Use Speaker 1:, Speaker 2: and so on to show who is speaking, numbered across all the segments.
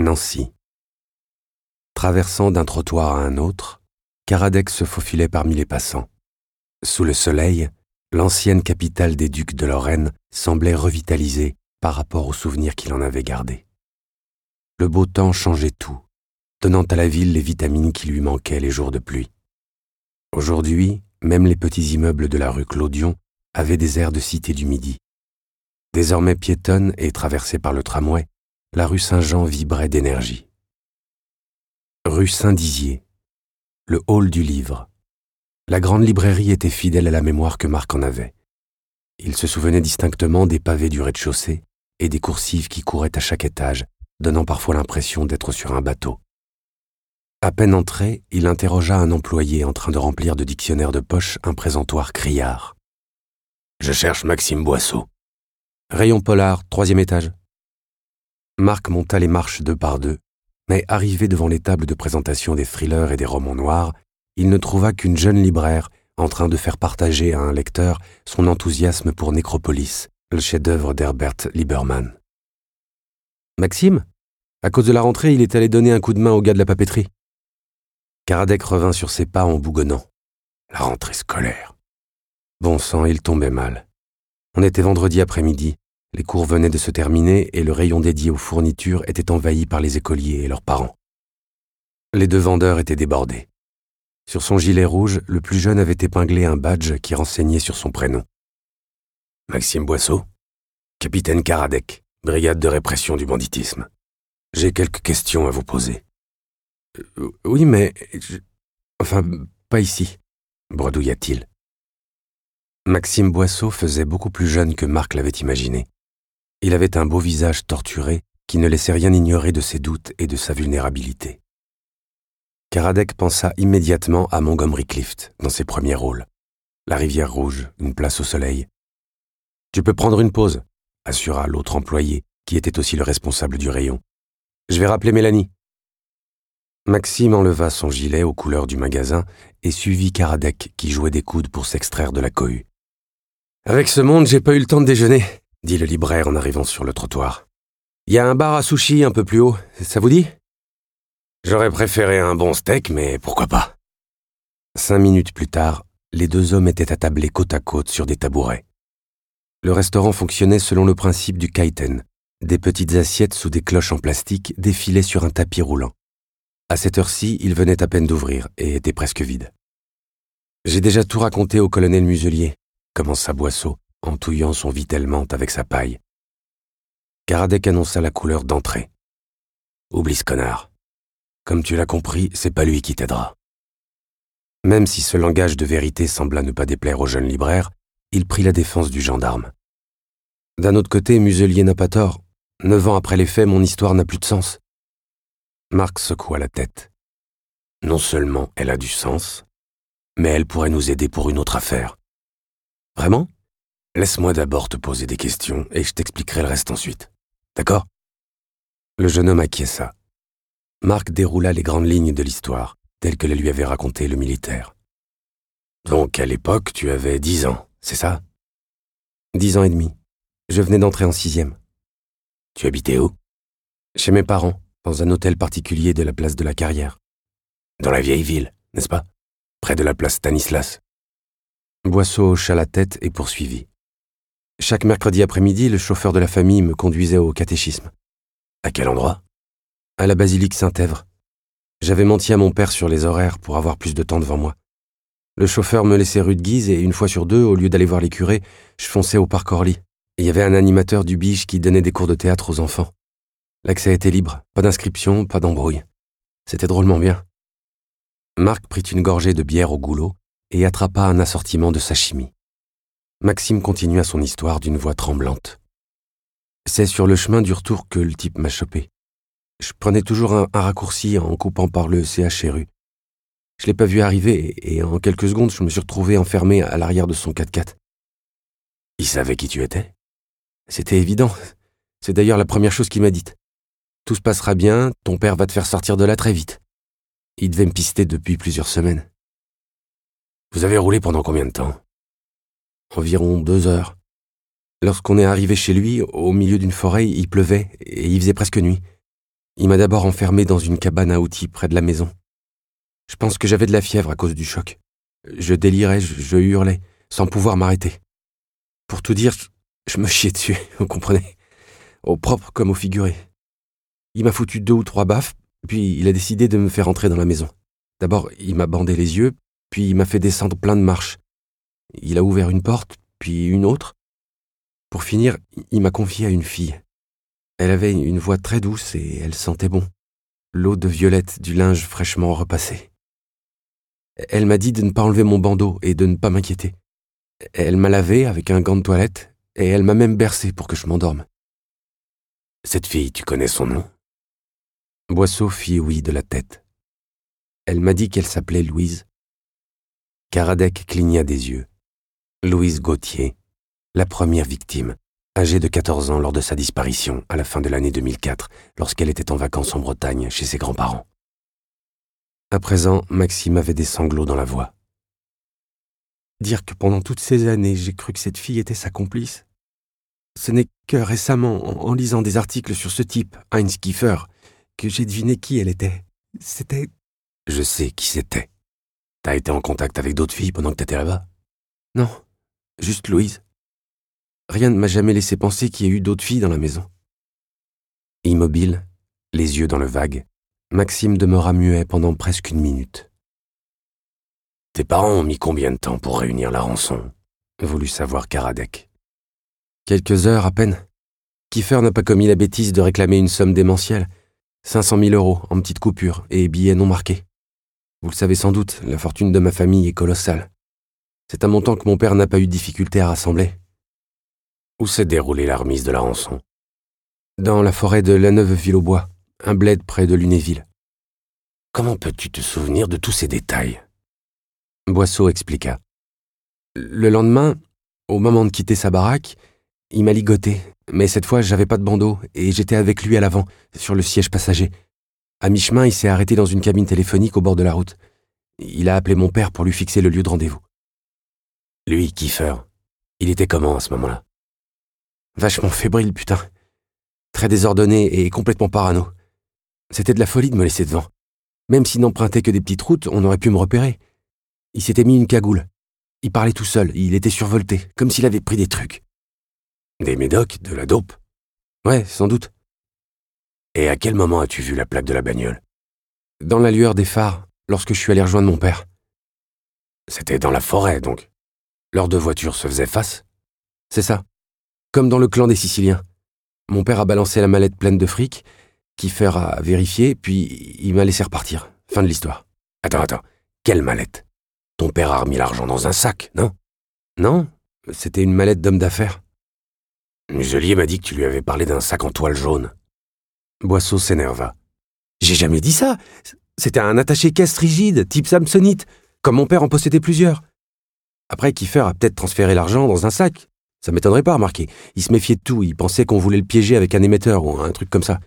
Speaker 1: Nancy. Traversant d'un trottoir à un autre, Karadec se faufilait parmi les passants. Sous le soleil, l'ancienne capitale des ducs de Lorraine semblait revitalisée par rapport aux souvenirs qu'il en avait gardés. Le beau temps changeait tout, donnant à la ville les vitamines qui lui manquaient les jours de pluie. Aujourd'hui, même les petits immeubles de la rue Clodion avaient des airs de cité du Midi. Désormais piétonne et traversée par le tramway, la rue Saint-Jean vibrait d'énergie. Rue Saint-Dizier, le hall du livre. La grande librairie était fidèle à la mémoire que Marc en avait. Il se souvenait distinctement des pavés du rez-de-chaussée et des coursives qui couraient à chaque étage, donnant parfois l'impression d'être sur un bateau. À peine entré, il interrogea un employé en train de remplir de dictionnaire de poche un présentoir criard. « Je cherche Maxime Boisseau. »« Rayon polar, 3e étage. » Marc monta les marches 2 par 2, mais arrivé devant les tables de présentation des thrillers et des romans noirs, il ne trouva qu'une jeune libraire en train de faire partager à un lecteur son enthousiasme pour Nécropolis, le chef-d'œuvre d'Herbert Lieberman. « Maxime ? À cause de la rentrée, il est allé donner un coup de main au gars de la papeterie. » Karadec revint sur ses pas en bougonnant. La rentrée scolaire. Bon sang, il tombait mal. On était vendredi après-midi, les cours venaient de se terminer et le rayon dédié aux fournitures était envahi par les écoliers et leurs parents. Les 2 vendeurs étaient débordés. Sur son gilet rouge, le plus jeune avait épinglé un badge qui renseignait sur son prénom. « Maxime Boisseau, capitaine Karadec, brigade de répression du banditisme. J'ai quelques questions à vous poser. »« Oui, mais... Enfin, pas ici, » bredouilla-t-il. Maxime Boisseau faisait beaucoup plus jeune que Marc l'avait imaginé. Il avait un beau visage torturé qui ne laissait rien ignorer de ses doutes et de sa vulnérabilité. Karadec pensa immédiatement à Montgomery Clift dans ses premiers rôles. La rivière rouge, une place au soleil. « Tu peux prendre une pause », assura l'autre employé, qui était aussi le responsable du rayon. « Je vais rappeler Mélanie. » Maxime enleva son gilet aux couleurs du magasin et suivit Karadec qui jouait des coudes pour s'extraire de la cohue. « Avec ce monde, j'ai pas eu le temps de déjeuner », dit le libraire en arrivant sur le trottoir. « Il y a un bar à sushi un peu plus haut, ça vous dit ? » J'aurais préféré un bon steak, mais pourquoi pas. 5 minutes plus tard, les 2 hommes étaient attablés côte à côte sur des tabourets. Le restaurant fonctionnait selon le principe du kaiten. Des petites assiettes sous des cloches en plastique défilaient sur un tapis roulant. À cette heure-ci, il venait à peine d'ouvrir et était presque vide. « J'ai déjà tout raconté au colonel Muselier », commença Boisseau, en touillant son vitellement avec sa paille. Karadec annonça la couleur d'entrée. « Oublie ce connard. Comme tu l'as compris, c'est pas lui qui t'aidera. » Même si ce langage de vérité sembla ne pas déplaire au jeune libraire, il prit la défense du gendarme. D'un autre côté, Muselier n'a pas tort. 9 ans après les faits, mon histoire n'a plus de sens. Marc secoua la tête. Non seulement elle a du sens, mais elle pourrait nous aider pour une autre affaire. Vraiment ? Laisse-moi d'abord te poser des questions et je t'expliquerai le reste ensuite. D'accord ? Le jeune homme acquiesça. Marc déroula les grandes lignes de l'histoire, telles que les lui avait racontées le militaire. Donc, à l'époque, tu avais 10 ans, c'est ça ? 10 ans et demi. Je venais d'entrer en 6e. Tu habitais où ? Chez mes parents, dans un hôtel particulier de la place de la Carrière. Dans la vieille ville, n'est-ce pas ? Près de la place Stanislas. Boisseau hocha la tête et poursuivit. Chaque mercredi après-midi, le chauffeur de la famille me conduisait au catéchisme. À quel endroit ? À la basilique Saint-Èvre. J'avais menti à mon père sur les horaires pour avoir plus de temps devant moi. Le chauffeur me laissait rue de Guise et 1 fois sur 2, au lieu d'aller voir les curés, je fonçais au parc Orly. Il y avait un animateur du Biche qui donnait des cours de théâtre aux enfants. L'accès était libre, pas d'inscription, pas d'embrouille. C'était drôlement bien. Marc prit une gorgée de bière au goulot et attrapa un assortiment de sashimi. Maxime continua son histoire d'une voix tremblante. C'est sur le chemin du retour que le type m'a chopé. Je prenais toujours un raccourci en coupant par le CHRU. Je l'ai pas vu arriver et en quelques secondes, je me suis retrouvé enfermé à l'arrière de son 4x4. Il savait qui tu étais ? C'était évident. C'est d'ailleurs la première chose qu'il m'a dite. Tout se passera bien, ton père va te faire sortir de là très vite. Il devait me pister depuis plusieurs semaines. Vous avez roulé pendant combien de temps ? Environ 2 heures. Lorsqu'on est arrivé chez lui, au milieu d'une forêt, il pleuvait et il faisait presque nuit. Il m'a d'abord enfermé dans une cabane à outils près de la maison. Je pense que j'avais de la fièvre à cause du choc. Je délirais, je hurlais, sans pouvoir m'arrêter. Pour tout dire, je me chiais dessus, vous comprenez? Au propre comme au figuré. Il m'a foutu 2 ou 3 baffes, puis il a décidé de me faire entrer dans la maison. D'abord, il m'a bandé les yeux, puis il m'a fait descendre plein de marches. Il a ouvert une porte, puis une autre. Pour finir, il m'a confié à une fille. Elle avait une voix très douce et elle sentait bon. L'eau de violette du linge fraîchement repassé. Elle m'a dit de ne pas enlever mon bandeau et de ne pas m'inquiéter. Elle m'a lavé avec un gant de toilette et elle m'a même bercé pour que je m'endorme.
Speaker 2: Cette fille, tu connais son nom?
Speaker 1: Boisseau fit oui de la tête. Elle m'a dit qu'elle s'appelait Louise. Karadec cligna des yeux. Louise Gauthier, la première victime, âgée de 14 ans lors de sa disparition à la fin de l'année 2004, lorsqu'elle était en vacances en Bretagne chez ses grands-parents. À présent, Maxime avait des sanglots dans la voix. Dire que pendant toutes ces années, j'ai cru que cette fille était sa complice. Ce n'est que récemment, en lisant des articles sur ce type, Heinz Kiefer, que j'ai deviné qui elle était. C'était...
Speaker 2: Je sais qui c'était. T'as été en contact avec d'autres filles pendant que t'étais là-bas?
Speaker 1: Non, juste Louise. Rien ne m'a jamais laissé penser qu'il y ait eu d'autres filles dans la maison. Immobile, les yeux dans le vague, Maxime demeura muet pendant presque 1 minute.
Speaker 2: Tes parents ont mis combien de temps pour réunir la rançon?
Speaker 1: Voulut savoir Karadec. Quelques heures à peine. Kiefer n'a pas commis la bêtise de réclamer une somme démentielle, 500 000 € en petites coupures et billets non marqués. Vous le savez sans doute, la fortune de ma famille est colossale. C'est un montant que mon père n'a pas eu de difficulté à rassembler.
Speaker 2: Où s'est déroulée la remise de la rançon?
Speaker 1: Dans la forêt de La Neuve-Ville-aux-Bois, un bled près de Lunéville.
Speaker 2: Comment peux-tu te souvenir de tous ces détails?
Speaker 1: Boisseau expliqua. Le lendemain, au moment de quitter sa baraque, il m'a ligoté, mais cette fois j'avais pas de bandeau et j'étais avec lui à l'avant, sur le siège passager. À mi-chemin, il s'est arrêté dans une cabine téléphonique au bord de la route. Il a appelé mon père pour lui fixer le lieu de rendez-vous.
Speaker 2: Lui, Kiefer, il était comment à ce moment-là?
Speaker 1: Vachement fébrile, putain. Très désordonné et complètement parano. C'était de la folie de me laisser devant. Même s'il n'empruntait que des petites routes, on aurait pu me repérer. Il s'était mis une cagoule. Il parlait tout seul, il était survolté, comme s'il avait pris des trucs.
Speaker 2: Des médocs, de la dope?
Speaker 1: Ouais, sans doute.
Speaker 2: Et à quel moment as-tu vu la plaque de la bagnole?
Speaker 1: Dans la lueur des phares, lorsque je suis allé rejoindre mon père.
Speaker 2: C'était dans la forêt, donc. Leurs 2 voitures se faisaient face?
Speaker 1: C'est ça. Comme dans le clan des Siciliens. Mon père a balancé la mallette pleine de fric, Kiefer a vérifié, puis il m'a laissé repartir. Fin de l'histoire.
Speaker 2: Attends. Quelle mallette? Ton père a remis l'argent dans un sac, non?
Speaker 1: Non, c'était une mallette d'homme d'affaires.
Speaker 2: Muselier m'a dit que tu lui avais parlé d'un sac en toile jaune.
Speaker 1: Boisseau s'énerva. J'ai jamais dit ça. C'était un attaché-caisse rigide, type Samsonite, comme mon père en possédait plusieurs. Après, Kiefer a peut-être transféré l'argent dans un sac. Ça m'étonnerait pas, remarquez. Il se méfiait de tout, il pensait qu'on voulait le piéger avec un émetteur ou un truc comme ça.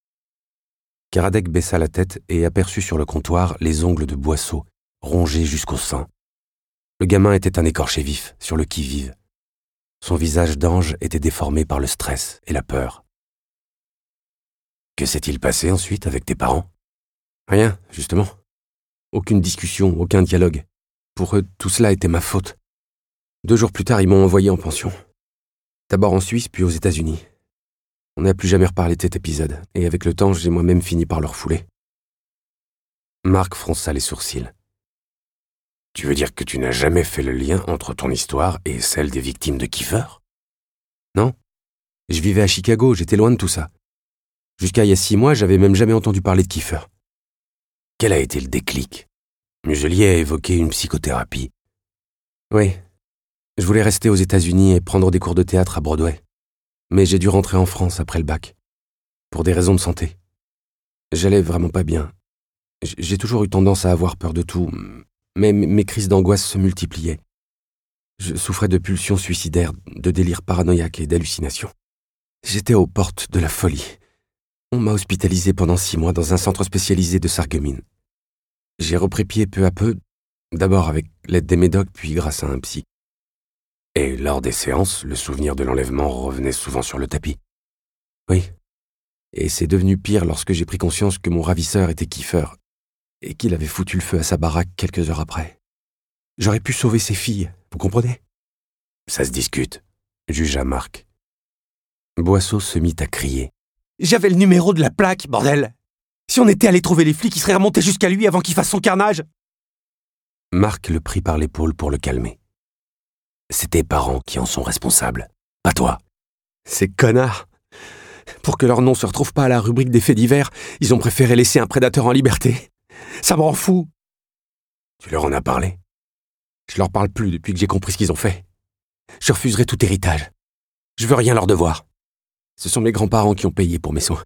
Speaker 1: Karadec baissa la tête et aperçut sur le comptoir les ongles de Boisseau, rongés jusqu'au sang. Le gamin était un écorché vif, sur le qui-vive. Son visage d'ange était déformé par le stress et la peur.
Speaker 2: Que s'est-il passé ensuite avec tes parents?
Speaker 1: Rien, justement. Aucune discussion, aucun dialogue. Pour eux, tout cela était ma faute. 2 jours plus tard, ils m'ont envoyé en pension. D'abord en Suisse, puis aux États-Unis. On n'a plus jamais reparlé de cet épisode, et avec le temps, j'ai moi-même fini par le refouler. Marc fronça les sourcils.
Speaker 2: Tu veux dire que tu n'as jamais fait le lien entre ton histoire et celle des victimes de Kiefer?
Speaker 1: Non. Je vivais à Chicago, j'étais loin de tout ça. Jusqu'à il y a 6 mois, j'avais même jamais entendu parler de Kiefer.
Speaker 2: Quel a été le déclic? Muselier a évoqué une psychothérapie.
Speaker 1: Oui. Je voulais rester aux États-Unis et prendre des cours de théâtre à Broadway. Mais j'ai dû rentrer en France après le bac. Pour des raisons de santé. J'allais vraiment pas bien. J'ai toujours eu tendance à avoir peur de tout, mais mes crises d'angoisse se multipliaient. Je souffrais de pulsions suicidaires, de délires paranoïaques et d'hallucinations. J'étais aux portes de la folie. On m'a hospitalisé pendant 6 mois dans un centre spécialisé de Sarreguemines. J'ai repris pied peu à peu, d'abord avec l'aide des médocs, puis grâce à un psy.
Speaker 2: Et lors des séances, le souvenir de l'enlèvement revenait souvent sur le tapis?
Speaker 1: Oui. Et c'est devenu pire lorsque j'ai pris conscience que mon ravisseur était Kiefer et qu'il avait foutu le feu à sa baraque quelques heures après. J'aurais pu sauver ses filles, vous comprenez ?
Speaker 2: Ça se discute,
Speaker 1: jugea Marc. Boisseau se mit à crier. J'avais le numéro de la plaque, bordel ! Si on était allé trouver les flics, ils seraient remontés jusqu'à lui avant qu'il fasse son carnage. Marc le prit par l'épaule pour le calmer.
Speaker 2: C'est tes parents qui en sont responsables, pas toi.
Speaker 1: Ces connards! Pour que leur nom se retrouve pas à la rubrique des faits divers, ils ont préféré laisser un prédateur en liberté. Ça me rend fou.
Speaker 2: Tu leur en as parlé ?
Speaker 1: Je leur parle plus depuis que j'ai compris ce qu'ils ont fait. Je refuserai tout héritage. Je veux rien leur devoir. Ce sont mes grands-parents qui ont payé pour mes soins.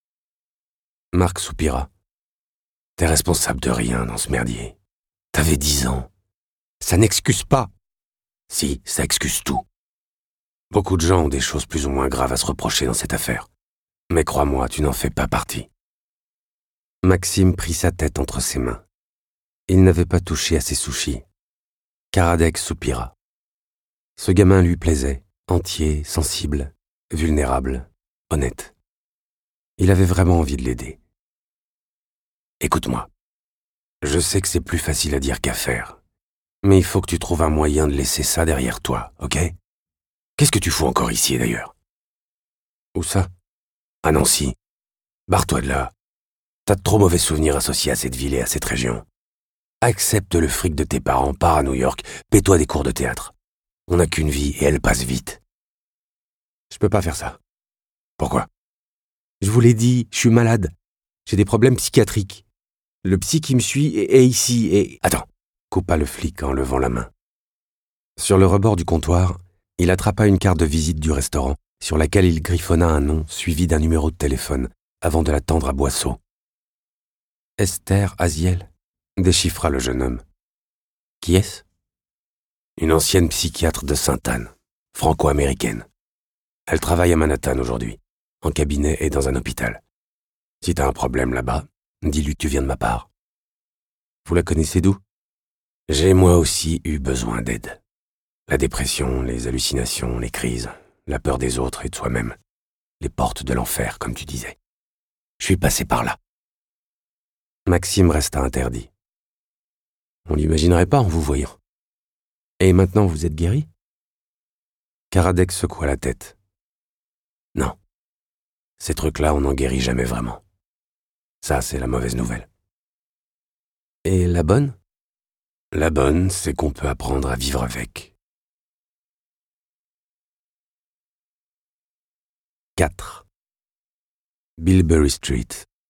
Speaker 1: Marc soupira.
Speaker 2: T'es responsable de rien dans ce merdier. T'avais 10 ans.
Speaker 1: Ça n'excuse pas.
Speaker 2: Si, ça excuse tout. Beaucoup de gens ont des choses plus ou moins graves à se reprocher dans cette affaire. Mais crois-moi, tu n'en fais pas partie.
Speaker 1: Maxime prit sa tête entre ses mains. Il n'avait pas touché à ses sushis. Karadec soupira. Ce gamin lui plaisait, entier, sensible, vulnérable, honnête. Il avait vraiment envie de l'aider.
Speaker 2: Écoute-moi. Je sais que c'est plus facile à dire qu'à faire. Mais il faut que tu trouves un moyen de laisser ça derrière toi, ok ? Qu'est-ce que tu fous encore ici, d'ailleurs ?
Speaker 1: Où ça ?
Speaker 2: À Nancy. Barre-toi de là. T'as de trop mauvais souvenirs associés à cette ville et à cette région. Accepte le fric de tes parents, pars à New York, paie-toi des cours de théâtre. On n'a qu'une vie et elle passe vite.
Speaker 1: Je peux pas faire ça.
Speaker 2: Pourquoi ?
Speaker 1: Je vous l'ai dit, je suis malade. J'ai des problèmes psychiatriques. Le psy qui me suit est ici et...
Speaker 2: Attends,
Speaker 1: coupa le flic en levant la main. Sur le rebord du comptoir, il attrapa une carte de visite du restaurant, sur laquelle il griffonna un nom suivi d'un numéro de téléphone, avant de la tendre à Boisseau. Esther Aziel, déchiffra le jeune homme. Qui est-ce ?
Speaker 2: Une ancienne psychiatre de Sainte-Anne, franco-américaine. Elle travaille à Manhattan aujourd'hui, en cabinet et dans un hôpital. Si t'as un problème là-bas, dis-lui que tu viens de ma part.
Speaker 1: Vous la connaissez d'où ?
Speaker 2: J'ai moi aussi eu besoin d'aide. La dépression, les hallucinations, les crises, la peur des autres et de soi-même. Les portes de l'enfer, comme tu disais. Je suis passé par là.
Speaker 1: Maxime resta interdit. On l'imaginerait pas en vous voyant. Et maintenant vous êtes guéri ? Karadec secoua la tête.
Speaker 2: Non. Ces trucs-là, on n'en guérit jamais vraiment. Ça, c'est la mauvaise nouvelle.
Speaker 1: Et la bonne ?
Speaker 2: La bonne, c'est qu'on peut apprendre à vivre avec.
Speaker 1: 4. Bilberry Street.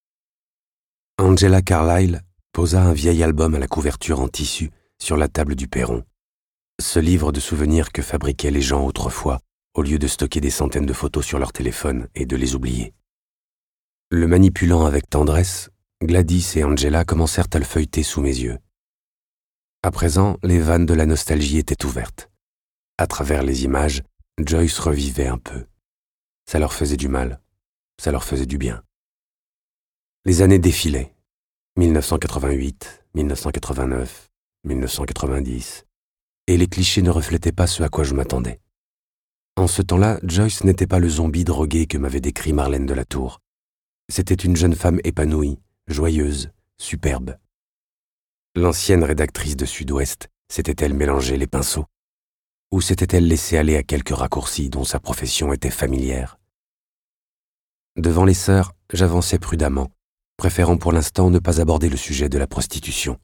Speaker 1: Angela Carlyle posa un vieil album à la couverture en tissu sur la table du perron. Ce livre de souvenirs que fabriquaient les gens autrefois, au lieu de stocker des centaines de photos sur leur téléphone et de les oublier. Le manipulant avec tendresse, Gladys et Angela commencèrent à le feuilleter sous mes yeux. À présent, les vannes de la nostalgie étaient ouvertes. À travers les images, Joyce revivait un peu. Ça leur faisait du mal, ça leur faisait du bien. Les années défilaient. 1988, 1989, 1990. Et les clichés ne reflétaient pas ce à quoi je m'attendais. En ce temps-là, Joyce n'était pas le zombie drogué que m'avait décrit Marlène de la Tour. C'était une jeune femme épanouie, joyeuse, superbe. L'ancienne rédactrice de Sud-Ouest s'était-elle mélangé les pinceaux ? Ou s'était-elle laissée aller à quelques raccourcis dont sa profession était familière ? Devant les sœurs, j'avançais prudemment, préférant pour l'instant ne pas aborder le sujet de la prostitution.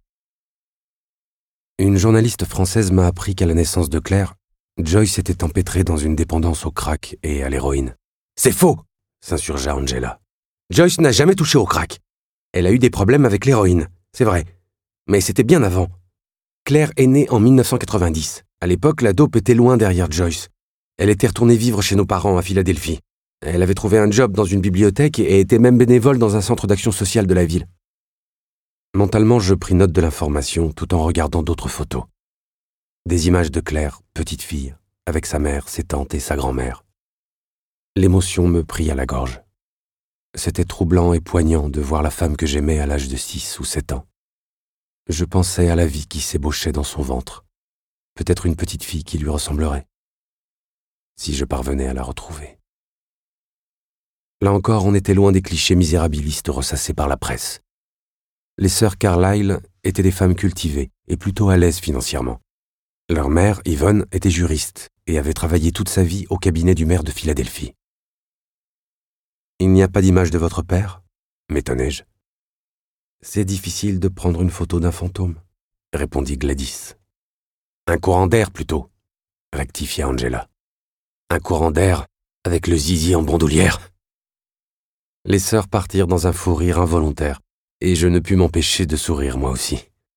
Speaker 1: Une journaliste française m'a appris qu'à la naissance de Claire, Joyce s'était empêtrée dans une dépendance au crack et à l'héroïne. « C'est faux !» s'insurgea Angela. « Joyce n'a jamais touché au crack. Elle a eu des problèmes avec l'héroïne, c'est vrai. Mais c'était bien avant. Claire est née en 1990. À l'époque, la dope était loin derrière Joyce. Elle était retournée vivre chez nos parents à Philadelphie. Elle avait trouvé un job dans une bibliothèque et était même bénévole dans un centre d'action sociale de la ville. » Mentalement, je pris note de l'information tout en regardant d'autres photos. Des images de Claire, petite fille, avec sa mère, ses tantes et sa grand-mère. L'émotion me prit à la gorge. C'était troublant et poignant de voir la femme que j'aimais à l'âge de 6 ou 7 ans. Je pensais à la vie qui s'ébauchait dans son ventre. Peut-être une petite fille qui lui ressemblerait. Si je parvenais à la retrouver. Là encore, on était loin des clichés misérabilistes ressassés par la presse. Les sœurs Carlyle étaient des femmes cultivées et plutôt à l'aise financièrement. Leur mère, Yvonne, était juriste et avait travaillé toute sa vie au cabinet du maire de Philadelphie. « Il n'y a pas d'image de votre père ?» m'étonnai-je. « C'est difficile de prendre une photo d'un fantôme », répondit Gladys. « Un courant d'air plutôt », rectifia Angela. « Un courant d'air avec le zizi en bandoulière ?» Les sœurs partirent dans un fou rire involontaire, et je ne pus m'empêcher de sourire moi aussi.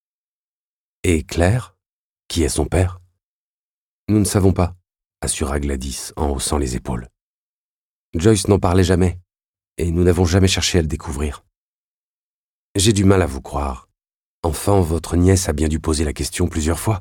Speaker 1: « Et Claire ? Qui est son père ?»« Nous ne savons pas, » assura Gladys en haussant les épaules. « Joyce n'en parlait jamais, et nous n'avons jamais cherché à le découvrir. » J'ai du mal à vous croire. Enfin, votre nièce a bien dû poser la question plusieurs fois.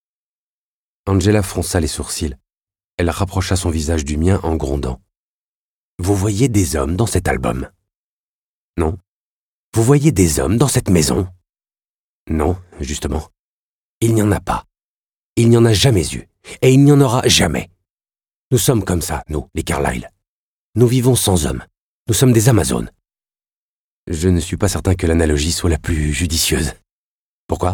Speaker 1: Angela fronça les sourcils. Elle rapprocha son visage du mien en grondant. « Vous voyez des hommes dans cet album ? » « Non. »« Vous voyez des hommes dans cette maison ? » ?»« Non, justement. Il n'y en a pas. Il n'y en a jamais eu. Et il n'y en aura jamais. Nous sommes comme ça, nous, les Carlyle. Nous vivons sans hommes. Nous sommes des Amazones. » Je ne suis pas certain que l'analogie soit la plus judicieuse. Pourquoi ?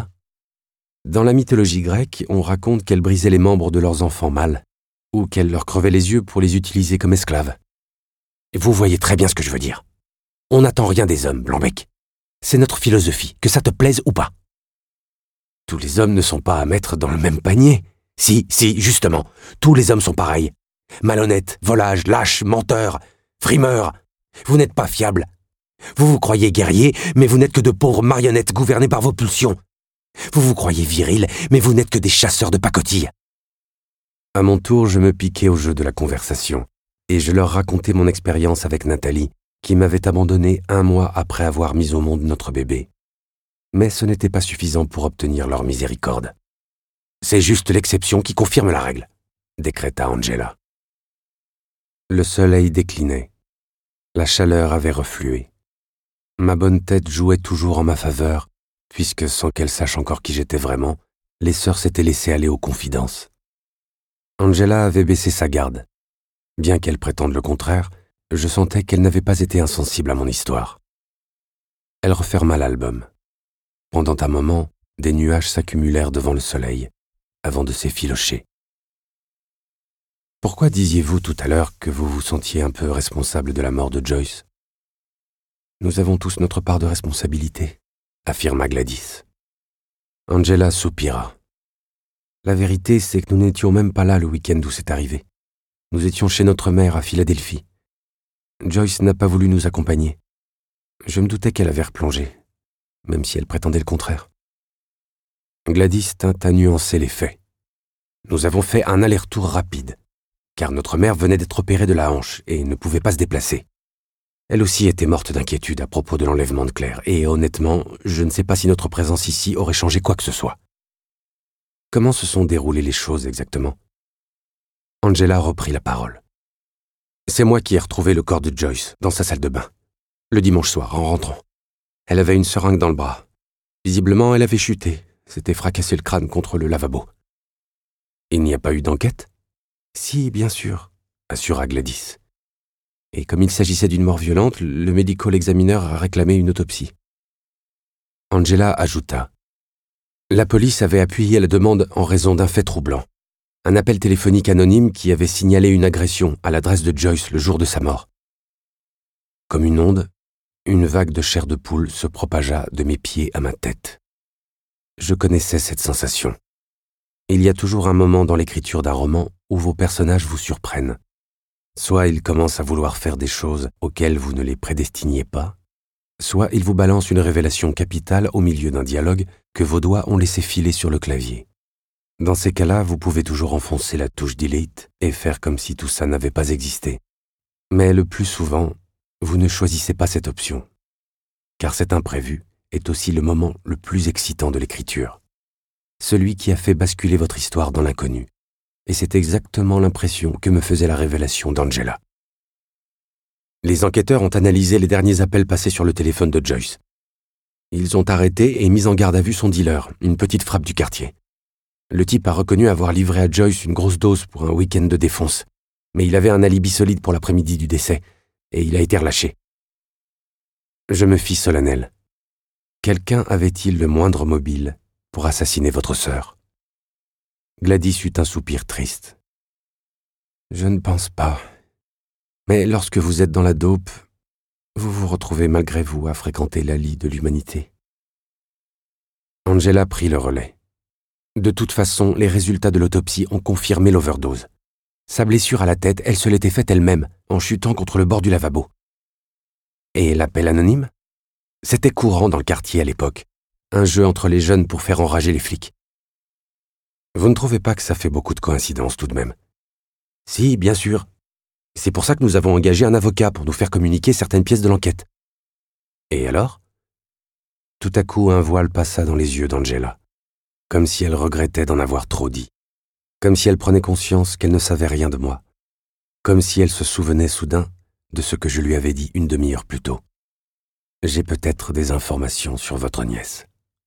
Speaker 1: Dans la mythologie grecque, on raconte qu'elles brisaient les membres de leurs enfants mâles, ou qu'elles leur crevaient les yeux pour les utiliser comme esclaves. Et vous voyez très bien ce que je veux dire. On n'attend rien des hommes, Blanc-Bec. C'est notre philosophie, que ça te plaise ou pas. Tous les hommes ne sont pas à mettre dans le même panier. Si, justement, tous les hommes sont pareils. Malhonnêtes, volages, lâches, menteurs, frimeurs. Vous n'êtes pas fiables. Vous vous croyez guerriers, mais vous n'êtes que de pauvres marionnettes gouvernées par vos pulsions. Vous vous croyez virils, mais vous n'êtes que des chasseurs de pacotilles. À mon tour, je me piquais au jeu de la conversation, et je leur racontais mon expérience avec Nathalie, qui m'avait abandonné 1 mois après avoir mis au monde notre bébé. Mais ce n'était pas suffisant pour obtenir leur miséricorde. « C'est juste l'exception qui confirme la règle », décréta Angela. Le soleil déclinait. La chaleur avait reflué. Ma bonne tête jouait toujours en ma faveur, puisque sans qu'elle sache encore qui j'étais vraiment, les sœurs s'étaient laissées aller aux confidences. Angela avait baissé sa garde. Bien qu'elle prétende le contraire, je sentais qu'elle n'avait pas été insensible à mon histoire. Elle referma l'album. Pendant un moment, des nuages s'accumulèrent devant le soleil, avant de s'effilocher. « Pourquoi disiez-vous tout à l'heure que vous vous sentiez un peu responsable de la mort de Joyce ? » « Nous avons tous notre part de responsabilité, » affirma Gladys. Angela soupira. « La vérité, c'est que nous n'étions même pas là le week-end où c'est arrivé. Nous étions chez notre mère à Philadelphie. Joyce n'a pas voulu nous accompagner. Je me doutais qu'elle avait replongé, même si elle prétendait le contraire. » Gladys tint à nuancer les faits. « Nous avons fait un aller-retour rapide, car notre mère venait d'être opérée de la hanche et ne pouvait pas se déplacer. Elle aussi était morte d'inquiétude à propos de l'enlèvement de Claire, et honnêtement, je ne sais pas si notre présence ici aurait changé quoi que ce soit. » Comment se sont déroulées les choses exactement ? Angela reprit la parole. « C'est moi qui ai retrouvé le corps de Joyce dans sa salle de bain, le dimanche soir, en rentrant. Elle avait une seringue dans le bras. Visiblement, elle avait chuté, s'était fracassé le crâne contre le lavabo. »« Il n'y a pas eu d'enquête ? » ?»« Si, bien sûr, » assura Gladys. « Et comme il s'agissait d'une mort violente, le medical examiner a réclamé une autopsie. » Angela ajouta. « La police avait appuyé la demande en raison d'un fait troublant. Un appel téléphonique anonyme qui avait signalé une agression à l'adresse de Joyce le jour de sa mort. » Comme une onde, une vague de chair de poule se propagea de mes pieds à ma tête. Je connaissais cette sensation. Il y a toujours un moment dans l'écriture d'un roman où vos personnages vous surprennent. Soit ils commencent à vouloir faire des choses auxquelles vous ne les prédestiniez pas, soit ils vous balancent une révélation capitale au milieu d'un dialogue que vos doigts ont laissé filer sur le clavier. Dans ces cas-là, vous pouvez toujours enfoncer la touche delete et faire comme si tout ça n'avait pas existé. Mais le plus souvent, vous ne choisissez pas cette option, car cet imprévu est aussi le moment le plus excitant de l'écriture, celui qui a fait basculer votre histoire dans l'inconnu. Et c'est exactement l'impression que me faisait la révélation d'Angela. Les enquêteurs ont analysé les derniers appels passés sur le téléphone de Joyce. Ils ont arrêté et mis en garde à vue son dealer, une petite frappe du quartier. Le type a reconnu avoir livré à Joyce une grosse dose pour un week-end de défonce, mais il avait un alibi solide pour l'après-midi du décès, et il a été relâché. Je me fis solennel. Quelqu'un avait-il le moindre mobile pour assassiner votre sœur? Gladys eut un soupir triste. Je ne pense pas. Mais lorsque vous êtes dans la dope, vous vous retrouvez malgré vous à fréquenter la lie de l'humanité. Angela prit le relais. De toute façon, les résultats de l'autopsie ont confirmé l'overdose. Sa blessure à la tête, elle se l'était faite elle-même, en chutant contre le bord du lavabo. Et l'appel anonyme? C'était courant dans le quartier à l'époque. Un jeu entre les jeunes pour faire enrager les flics. Vous ne trouvez pas que ça fait beaucoup de coïncidences tout de même? Si, bien sûr. C'est pour ça que nous avons engagé un avocat pour nous faire communiquer certaines pièces de l'enquête. Et alors? Tout à coup, un voile passa dans les yeux d'Angela, comme si elle regrettait d'en avoir trop dit, comme si elle prenait conscience qu'elle ne savait rien de moi, comme si elle se souvenait soudain de ce que je lui avais dit une demi-heure plus tôt. J'ai peut-être des informations sur votre nièce.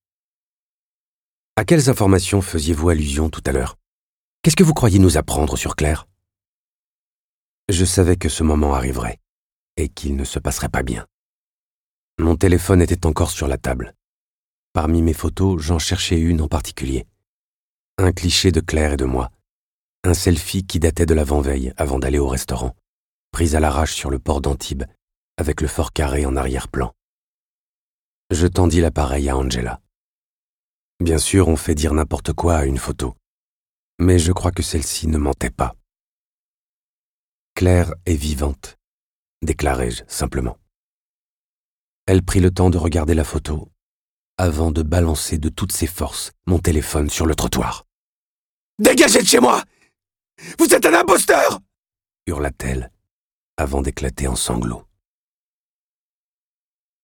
Speaker 1: À quelles informations faisiez-vous allusion tout à l'heure? Qu'est-ce que vous croyez nous apprendre sur Claire? Je savais que ce moment arriverait, et qu'il ne se passerait pas bien. Mon téléphone était encore sur la table. Parmi mes photos, j'en cherchais une en particulier. Un cliché de Claire et de moi. Un selfie qui datait de l'avant-veille, avant d'aller au restaurant, prise à l'arrache sur le port d'Antibes, avec le fort carré en arrière-plan. Je tendis l'appareil à Angela. Bien sûr, on fait dire n'importe quoi à une photo, mais je crois que celle-ci ne mentait pas. Claire est vivante, déclarai-je simplement. Elle prit le temps de regarder la photo, avant de balancer de toutes ses forces mon téléphone sur le trottoir. « Dégagez de chez moi! Vous êtes un imposteur !» hurla-t-elle, avant d'éclater en sanglots.